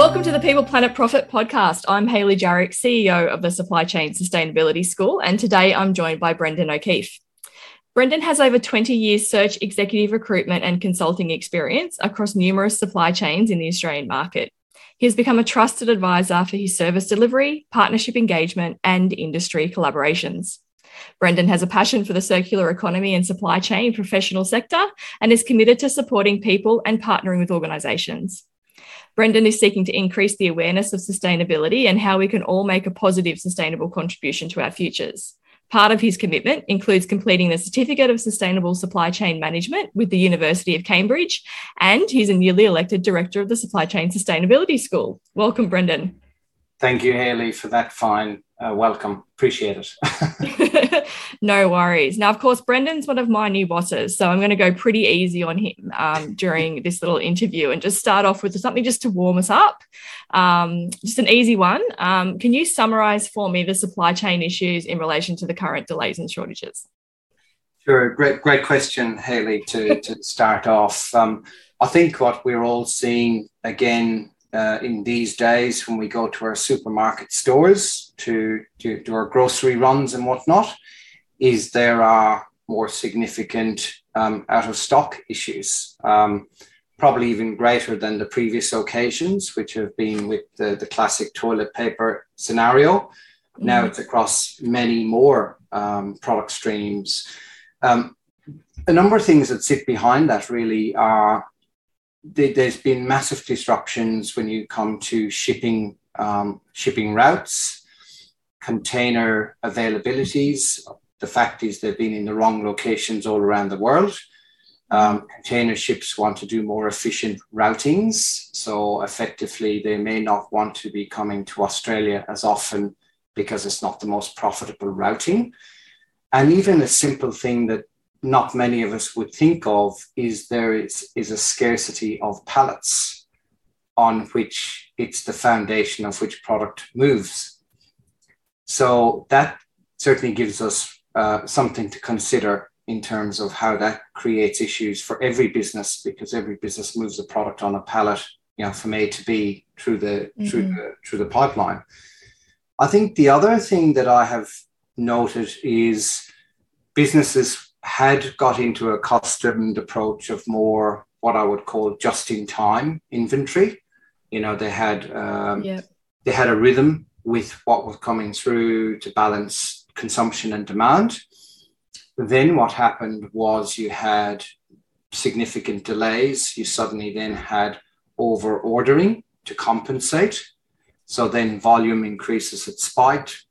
Welcome to the People Planet Profit podcast. I'm Hayley Jarrick, CEO of the Supply Chain Sustainability School, and today I'm joined by Brendan O'Keefe. Brendan has over 20 years search executive recruitment and consulting experience across numerous supply chains in the Australian market. He has become a trusted advisor for his service delivery, partnership engagement, and industry collaborations. Brendan has a passion for the circular economy and supply chain professional sector and is committed to supporting people and partnering with organisations. Brendan is seeking to increase the awareness of sustainability and how we can all make a positive, sustainable contribution to our futures. Part of his commitment includes completing the Certificate of Sustainable Supply Chain Management with the University of Cambridge, and he's a newly elected Director of the Supply Chain Sustainability School. Welcome, Brendan. Thank you, Hayley, for that fine welcome. Appreciate it. No worries. Now, of course, Brendan's one of my new bosses, so I'm going to go pretty easy on him during this little interview and just start off with something just to warm us up. Just an easy one. Can you summarise for me the supply chain issues in relation to the current delays and shortages? Sure. Great question, Hayley, to start off. I think what we're all seeing again in these days when we go to our supermarket stores to do our grocery runs and whatnot, is there are more significant out of stock issues, probably even greater than the previous occasions, which have been with the classic toilet paper scenario. Mm-hmm. Now it's across many more product streams. A number of things that sit behind that really are there's been massive disruptions when you come to shipping routes, container availabilities. The fact is they've been in the wrong locations all around the world. Container ships want to do more efficient routings. So effectively, they may not want to be coming to Australia as often because it's not the most profitable routing. And even a simple thing that not many of us would think of is there is a scarcity of pallets on which it's the foundation of which product moves. So that certainly gives us something to consider in terms of how that creates issues for every business, because every business moves a product on a pallet, from A to B through the pipeline. I think the other thing that I have noted is businesses had got into a accustomed approach of more what I would call just-in-time inventory. They had a rhythm with what was coming through to balance consumption and demand. Then what happened was you had significant delays. You suddenly then had over-ordering to compensate. So then volume increases had spiked.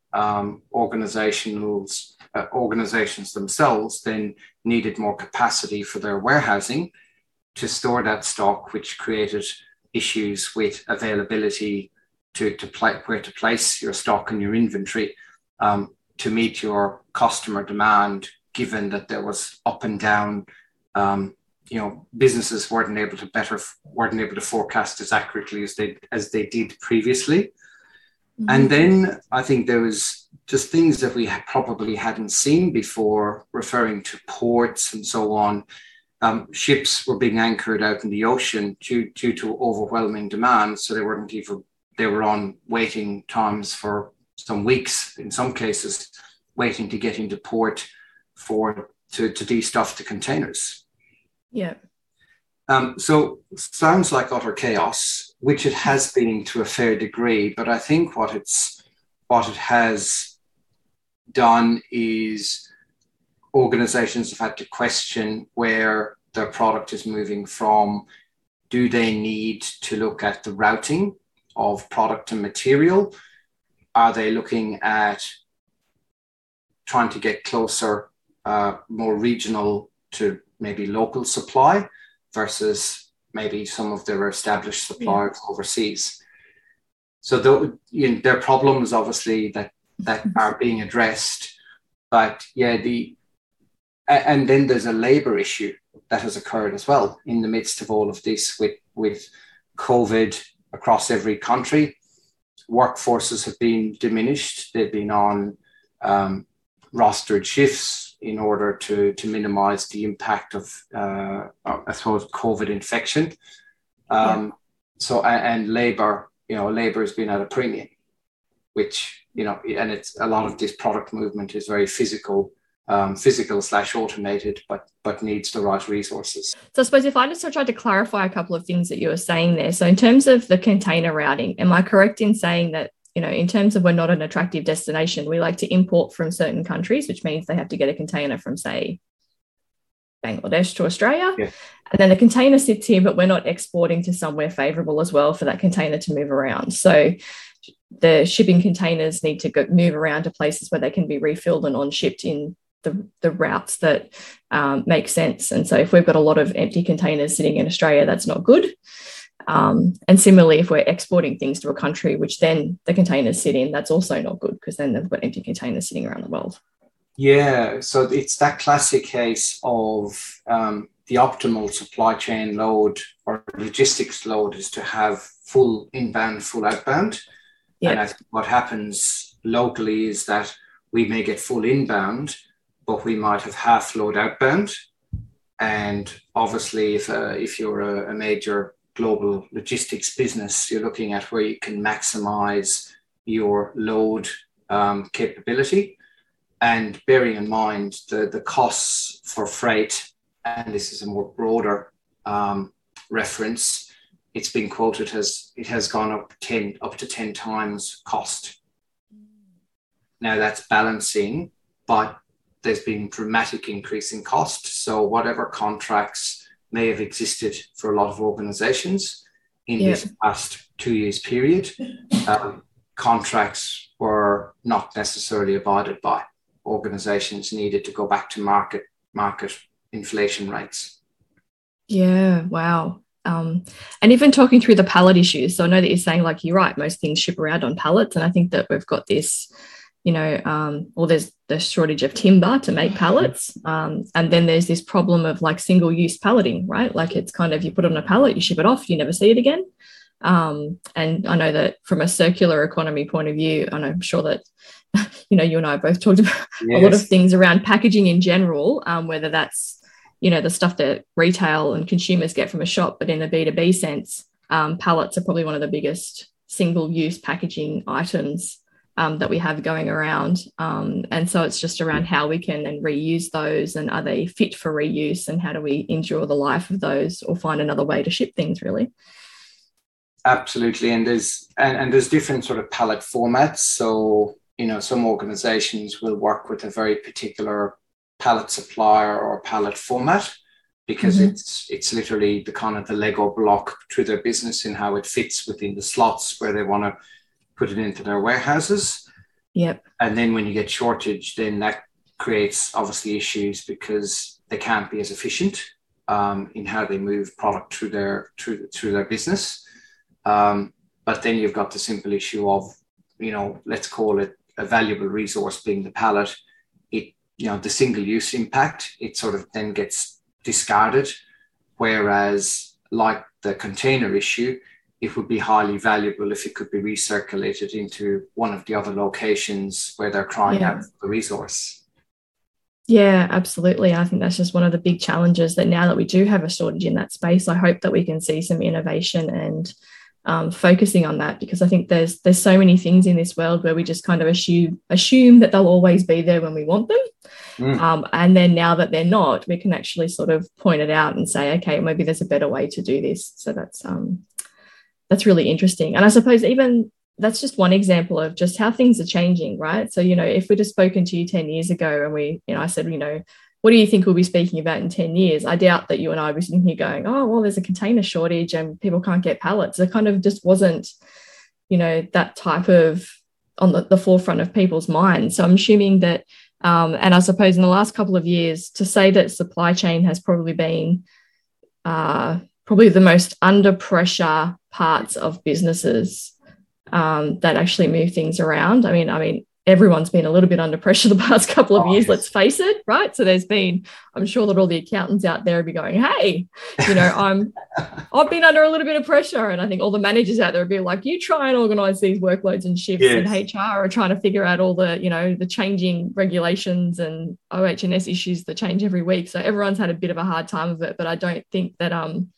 Organizations themselves then needed more capacity for their warehousing to store that stock, which created issues with availability to where to place your stock and your inventory to meet your customer demand, given that there was up and down. Businesses weren't able to forecast as accurately as they did previously. Mm-hmm. And then I think there was just things that we probably hadn't seen before, referring to ports and so on. Ships were being anchored out in the ocean due to overwhelming demand. So they were on waiting times for some weeks, in some cases, waiting to get into port to de-stuff the containers. Yeah. So sounds like utter chaos, which it has been to a fair degree. But I think what it has done is organizations have had to question where their product is moving from. Do they need to look at the routing of product and material? Are they looking at trying to get closer, more regional to maybe local supply versus maybe some of their established suppliers overseas? So there are problems, obviously, that are being addressed. But and then there's a labor issue that has occurred as well in the midst of all of this with COVID across every country. Workforces have been diminished. They've been on rostered shifts in order to minimize the impact of, I suppose, COVID infection. So, and labor labor has been at a premium, which, and it's a lot of this product movement is very physical / automated, but needs the right resources. So I suppose if I just tried to clarify a couple of things that you were saying there. So in terms of the container routing, am I correct in saying that, in terms of we're not an attractive destination, we like to import from certain countries, which means they have to get a container from, say, Bangladesh to Australia. Yeah. And then the container sits here, but we're not exporting to somewhere favourable as well for that container to move around. So the shipping containers need to move around to places where they can be refilled and on-shipped in the routes that make sense. And so if we've got a lot of empty containers sitting in Australia, that's not good. And similarly, if we're exporting things to a country, which then the containers sit in, that's also not good, because then they've got empty containers sitting around the world. Yeah, so it's that classic case of the optimal supply chain load or logistics load is to have full inbound, full outbound. Yep. And I think what happens locally is that we may get full inbound, but we might have half load outbound. And obviously, if you're a major global logistics business, you're looking at where you can maximize your load capability. And bearing in mind the costs for freight, and this is a more broader reference, it's been quoted as it has gone up to 10 times cost. Now that's balancing, but there's been dramatic increase in cost. So whatever contracts may have existed for a lot of organizations in this past 2 years period, contracts were not necessarily abided by. Organizations needed to go back to market inflation rates. Yeah, wow. And even talking through the pallet issues. So I know that you're saying, like, you're right, most things ship around on pallets. And I think that we've got this, there's the shortage of timber to make pallets. And then there's this problem of like single-use palleting, right? Like it's kind of, you put it on a pallet, you ship it off, you never see it again. And I know that from a circular economy point of view, and I'm sure that, you and I both talked about a lot of things around packaging in general, whether that's, the stuff that retail and consumers get from a shop, but in a B2B sense, pallets are probably one of the biggest single-use packaging items that we have going around. And so it's just around how we can then reuse those, and are they fit for reuse, and how do we endure the life of those or find another way to ship things, really? Absolutely. And there's different sort of pallet formats. So, some organizations will work with a very particular pallet supplier or pallet format, because it's literally the kind of the Lego block to their business and how it fits within the slots where they want to put it into their warehouses. Yep. And then when you get shortage, then that creates obviously issues, because they can't be as efficient in how they move product through their business. But then you've got the simple issue of, let's call it a valuable resource being the pallet. The single-use impact, it sort of then gets discarded. Whereas like the container issue, it would be highly valuable if it could be recirculated into one of the other locations where they're crying out for the resource. Yeah, absolutely. I think that's just one of the big challenges, that now that we do have a shortage in that space, I hope that we can see some innovation and focusing on that, because I think there's so many things in this world where we just kind of assume that they'll always be there when we want them. And then now that they're not, we can actually sort of point it out and say, okay, maybe there's a better way to do this. So that's really interesting. And I suppose even that's just one example of just how things are changing, right? So, if we'd have spoken to you 10 years ago and I said, what do you think we'll be speaking about in 10 years? I doubt that you and I were sitting here going, oh, well, there's a container shortage and people can't get pallets. It kind of just wasn't, that type of on the forefront of people's minds. So I'm assuming that, and I suppose in the last couple of years, to say that supply chain has probably been probably the most under pressure parts of businesses that actually move things around. I mean, everyone's been a little bit under pressure the past couple of years, let's face it, right? So I'm sure that all the accountants out there will be going, hey, I've been under a little bit of pressure. And I think all the managers out there will be like, you try and organise these workloads and shifts, and HR are trying to figure out all the, the changing regulations and OH&S issues that change every week. So everyone's had a bit of a hard time of it, but I don't think that,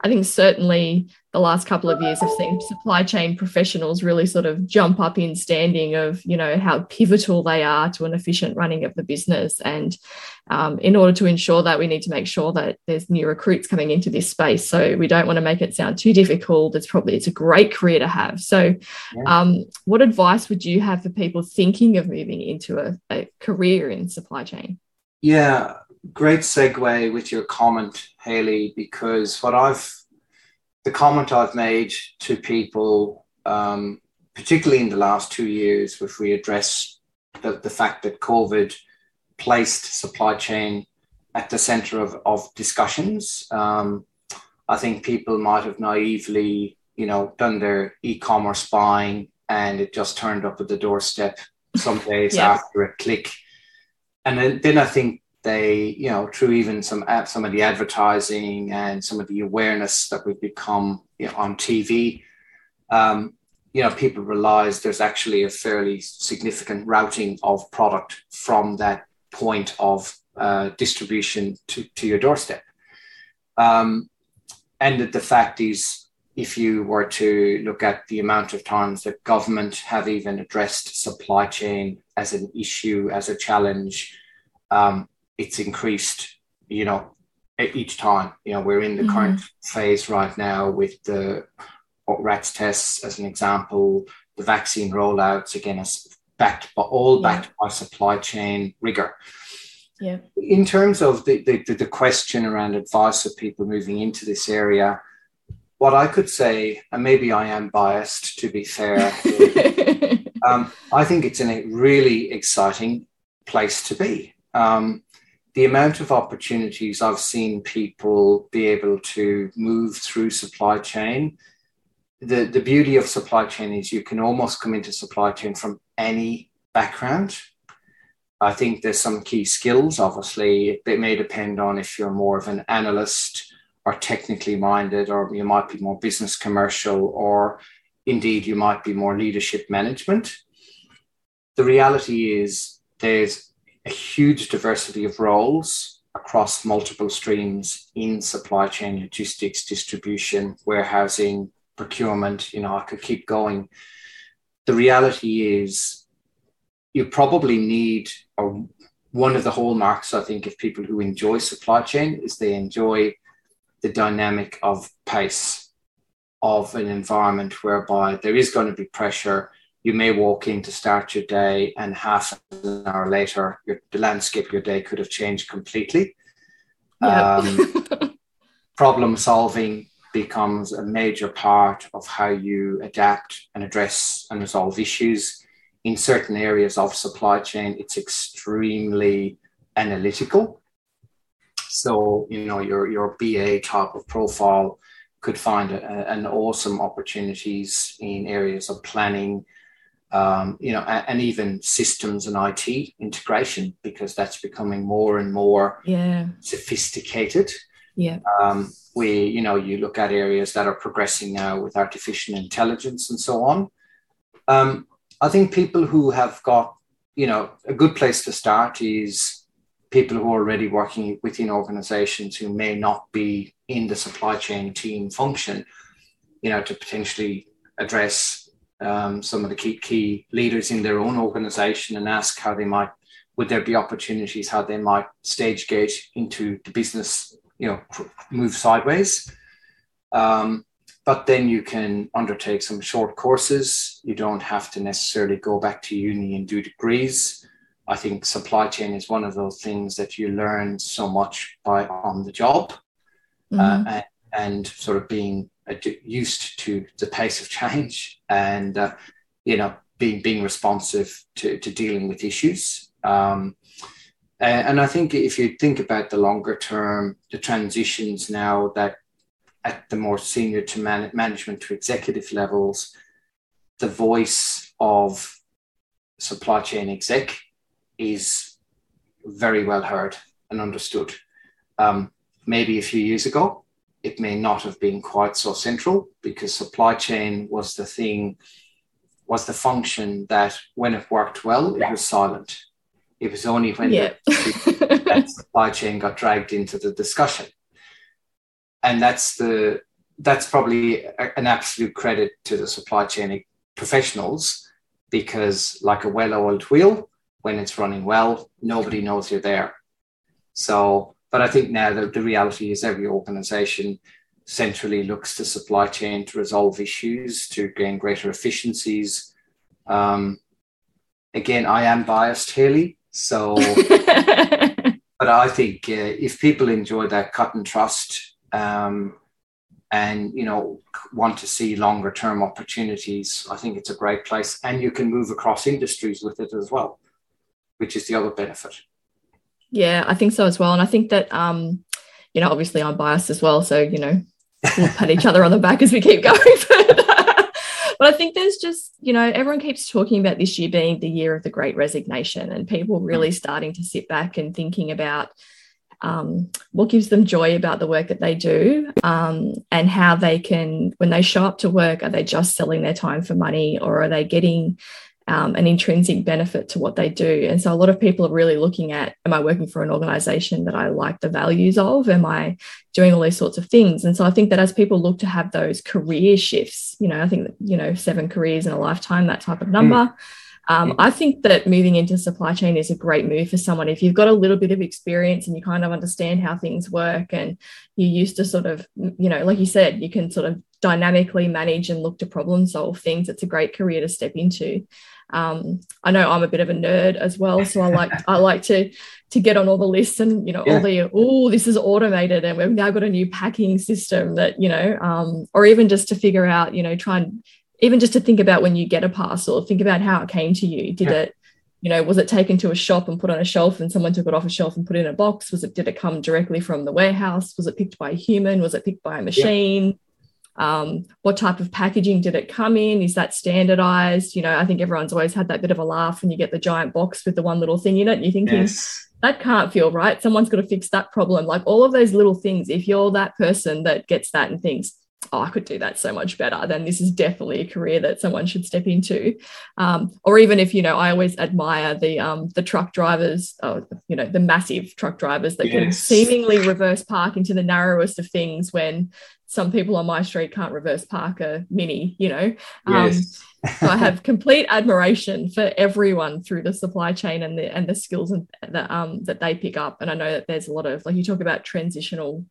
I think certainly the last couple of years have seen supply chain professionals really sort of jump up in standing of, you know, how pivotal they are to an efficient running of the business. And in order to ensure that, we need to make sure that there's new recruits coming into this space. So we don't want to make it sound too difficult. It's a great career to have. So what advice would you have for people thinking of moving into a career in supply chain? Yeah, great segue with your comment, Hayley, because the comment I've made to people, particularly in the last 2 years, if we address the fact that COVID placed supply chain at the center of discussions. I think people might have naively, you know, done their e-commerce buying and it just turned up at the doorstep some days after a click. And then I think they, you know, through even some of the advertising and some of the awareness that we've become, you know, on TV, you know, people realize there's actually a fairly significant routing of product from that point of distribution to your doorstep. And the fact is, if you were to look at the amount of times that government have even addressed supply chain as an issue, as a challenge, it's increased, you know, each time. You know, we're in the current phase right now with the RATS tests as an example, the vaccine rollouts, again, as backed by supply chain rigor. Yeah. In terms of the question around advice of people moving into this area, what I could say, and maybe I am biased to be fair, I think it's in a really exciting place to be. The amount of opportunities I've seen people be able to move through supply chain. The beauty of supply chain is you can almost come into supply chain from any background. I think there's some key skills. Obviously, it may depend on if you're more of an analyst or technically minded, or you might be more business commercial, or indeed you might be more leadership management. The reality is there's a huge diversity of roles across multiple streams in supply chain, logistics, distribution, warehousing, procurement. You know, I could keep going. The reality is you probably need, or one of the hallmarks, I think, of people who enjoy supply chain is they enjoy the dynamic of pace of an environment whereby there is going to be pressure. You may walk in to start your day and half an hour later, the landscape of your day could have changed completely. Problem solving becomes a major part of how you adapt and address and resolve issues. In certain areas of supply chain, it's extremely analytical. So, you know, your BA type of profile could find an awesome opportunities in areas of planning, you know, and even systems and IT integration, because that's becoming more and more sophisticated. Yeah. You know, you look at areas that are progressing now with artificial intelligence and so on. I think people who have got, you know, a good place to start is people who are already working within organizations who may not be in the supply chain team function, you know, to potentially address some of the key leaders in their own organization and ask how they might, would there be opportunities, how they might stage gate into the business, you know, move sideways. But then you can undertake some short courses. You don't have to necessarily go back to uni and do degrees. I think supply chain is one of those things that you learn so much by on the job, and sort of being used to the pace of change and, you know, being responsive to dealing with issues. And I think if you think about the longer term, the transitions now that at the more senior to management to executive levels, the voice of supply chain exec is very well heard and understood. Maybe a few years ago, it may not have been quite so central, because supply chain was the function that when it worked well, it was silent. It was only when that supply chain got dragged into the discussion. And that's the that's probably an absolute credit to the supply chain professionals, because like a well-oiled wheel, when it's running well, nobody knows you're there. So, but I think now the reality is every organization centrally looks to supply chain to resolve issues, to gain greater efficiencies. Again, I am biased, Hayley. So, but I think if people enjoy that cut and trust, and want to see longer term opportunities, I think it's a great place, and you can move across industries with it as well, which is the other benefit. Yeah, I think so as well. And I think that obviously I'm biased as well, so we'll pat each other on the back as we keep going. But I think there's just, everyone keeps talking about this year being the year of the Great Resignation, and people really starting to sit back and thinking about what gives them joy about the work that they do, and how they can, when they show up to work, are they just selling their time for money, or are they getting an intrinsic benefit to what they do? And so a lot of people are really looking at, am I working for an organization that I like the values of? Am I doing all these sorts of things? And so I think that as people look to have those career shifts, I think that, 7 careers in a lifetime, that type of number, I think that moving into supply chain is a great move for someone. If you've got a little bit of experience and you kind of understand how things work, and you used to sort of, like you said, you can sort of dynamically manage and look to problem solve things, it's a great career to step into. I know I'm a bit of a nerd as well, so I like to get on all the lists and all this is automated, and we've now got a new packing system that or even just to figure out, even just to think about when you get a parcel, think about how it came to you. Did it, was it taken to a shop and put on a shelf and someone took it off a shelf and put it in a box? Did it come directly from the warehouse? Was it picked by a human? Was it picked by a machine? What type of packaging did it come in? Is that standardized? I think everyone's always had that bit of a laugh when you get the giant box with the one little thing in it, and you're thinking, that can't feel right. Someone's got to fix that problem. Like all of those little things, if you're that person that gets that and thinks, oh, I could do that so much better, then this is definitely a career that someone should step into. Or even if, I always admire the truck drivers, the massive truck drivers that can seemingly reverse park into the narrowest of things, when some people on my street can't reverse park a Mini, So I have complete admiration for everyone through the supply chain and the skills that they pick up. And I know that there's a lot of, like you talk about transitional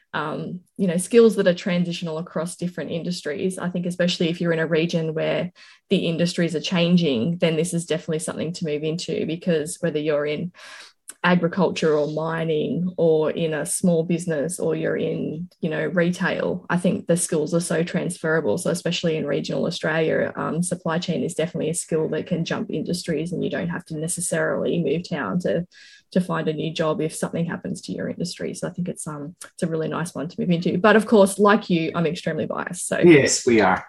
skills that are transitional across different industries. I think especially if you're in a region where the industries are changing, then this is definitely something to move into, because whether you're in agriculture or mining or in a small business or you're in retail, I think the skills are so transferable. So especially in regional Australia, supply chain is definitely a skill that can jump industries, and you don't have to necessarily move town to find a new job if something happens to your industry. So I think it's a really nice one to move into. But of course, like you, I'm extremely biased. So yes, we are.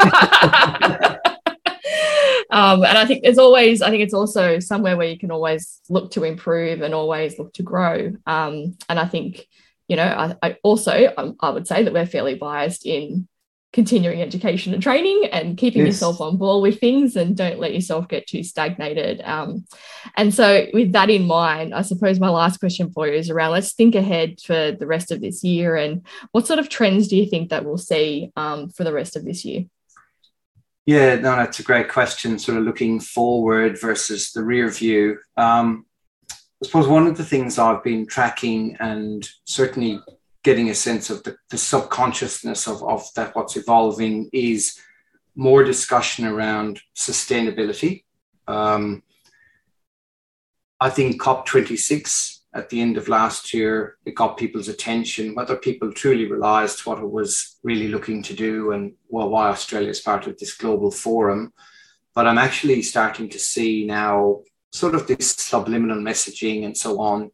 And I think it's also somewhere where you can always look to improve and always look to grow. And I think, I would say that we're fairly biased in continuing education and training and keeping yourself on board with things, and don't let yourself get too stagnated. And so with that in mind, I suppose my last question for you is around, let's think ahead for the rest of this year, and what sort of trends do you think that we'll see for the rest of this year? Yeah, no, that's a great question, sort of looking forward versus the rear view. I suppose one of the things I've been tracking, and certainly getting a sense of the subconsciousness of that, what's evolving, is more discussion around sustainability. I think COP26 at the end of last year, it got people's attention, whether people truly realised what it was really looking to do, and why Australia is part of this global forum. But I'm actually starting to see now sort of this subliminal messaging and so on,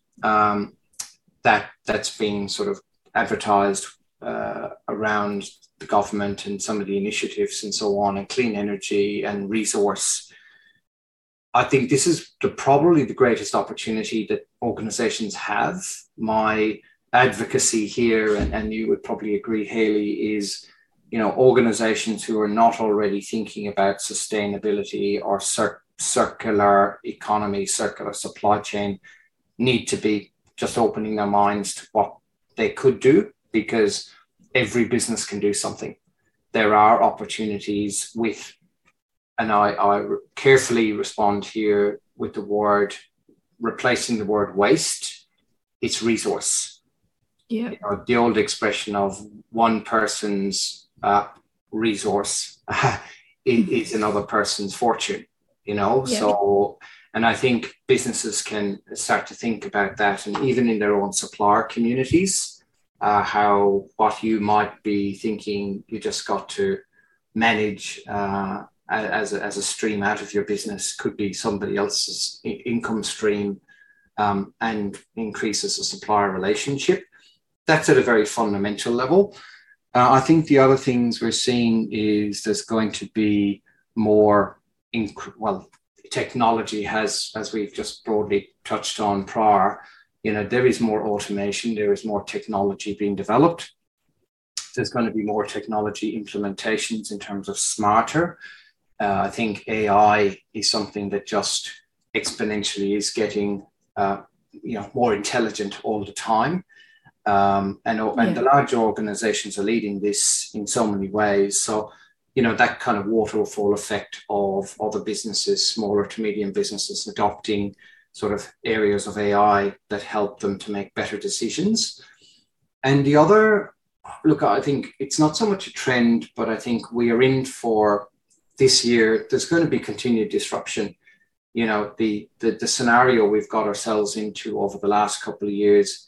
that's being sort of advertised around the government and some of the initiatives and so on, and clean energy and resource. I think this is probably the greatest opportunity that organizations have. My advocacy here, and you would probably agree, Hayley, is, organizations who are not already thinking about sustainability or circular economy, circular supply chain, need to be just opening their minds to what they could do, because every business can do something. There are opportunities with, and I carefully respond here with the word, replacing the word waste, it's resource. Yeah. You know, the old expression of one person's resource is another person's fortune, you know. Yeah. So, and I think businesses can start to think about that, and even in their own supplier communities, how what you might be thinking you just got to manage as a stream out of your business could be somebody else's income stream, and increases the supplier relationship. That's at a very fundamental level. I think the other things we're seeing is there's going to be more, technology has, as we've just broadly touched on prior, you know, there is more automation, there is more technology being developed. There's going to be more technology implementations in terms of smarter. I think AI is something that just exponentially is getting, more intelligent all the time. And the larger organizations are leading this in so many ways. So, you know, that kind of waterfall effect of other businesses, smaller to medium businesses, adopting sort of areas of AI that help them to make better decisions. And the other, look, I think it's not so much a trend, but I think we are in for this year, there's going to be continued disruption. You know, the scenario we've got ourselves into over the last couple of years,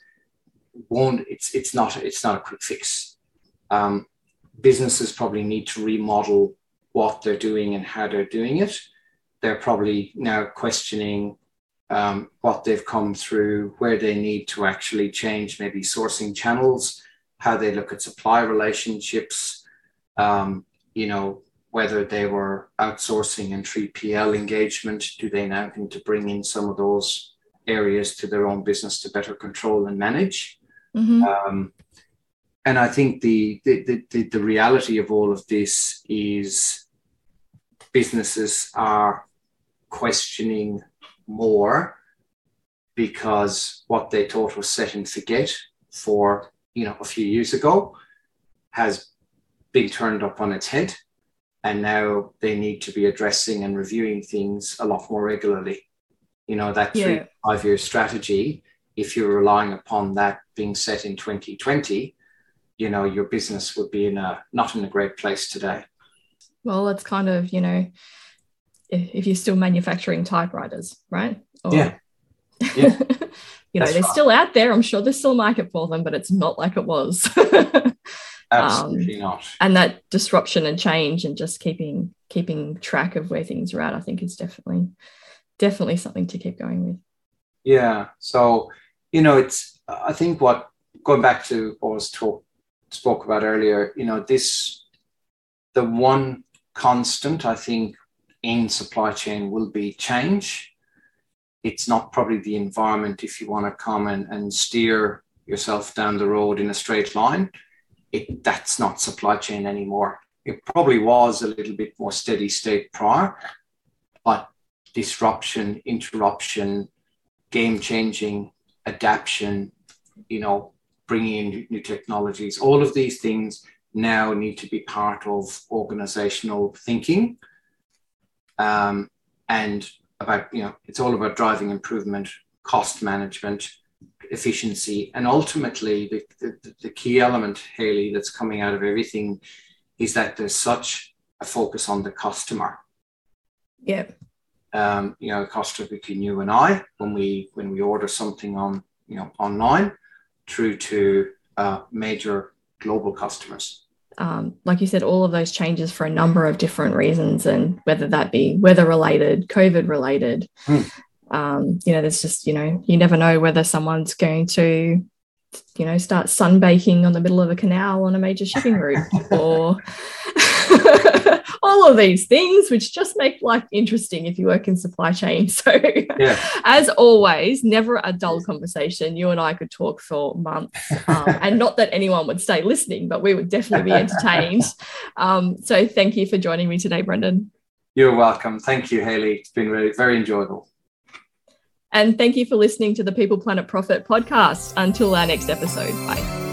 it's not a quick fix. Businesses probably need to remodel what they're doing and how they're doing it. They're probably now questioning what they've come through, where they need to actually change maybe sourcing channels, how they look at supply relationships, whether they were outsourcing and 3PL engagement, do they now need to bring in some of those areas to their own business to better control and manage? Mm-hmm. And I think the reality of all of this is businesses are questioning more because what they thought was set and forget for, a few years ago has been turned up on its head. And now they need to be addressing and reviewing things a lot more regularly. You know, that 3 to 5 year strategy, if you're relying upon that being set in 2020, your business would be not in a great place today. Well, it's kind of, if you're still manufacturing typewriters, right? They're still out there. I'm sure there's still a market for them, but it's not like it was. Absolutely not. And that disruption and change and just keeping track of where things are at, I think is definitely something to keep going with. Yeah. So, I think going back to what was spoke about earlier, the one constant I think in supply chain will be change. It's not probably the environment if you want to come and steer yourself down the road in a straight line. That's not supply chain anymore. It probably was a little bit more steady state prior, but disruption, interruption, game-changing, adaptation, bringing in new technologies, all of these things now need to be part of organizational thinking. And about, it's all about driving improvement, cost management, efficiency, and ultimately the key element, Hayley, that's coming out of everything is that there's such a focus on the customer. Yeah. Customer between you and I when we order something on online through to major global customers. Like you said, all of those changes for a number of different reasons, and whether that be weather related, COVID related. There's just, you never know whether someone's going to, start sunbaking on the middle of a canal on a major shipping route or all of these things, which just make life interesting if you work in supply chain. So as always, never a dull conversation. You and I could talk for months, and not that anyone would stay listening, but we would definitely be entertained. So thank you for joining me today, Brendan. You're welcome. Thank you, Hayley. It's been really very enjoyable. And thank you for listening to the People Planet Profit podcast. Until our next episode. Bye.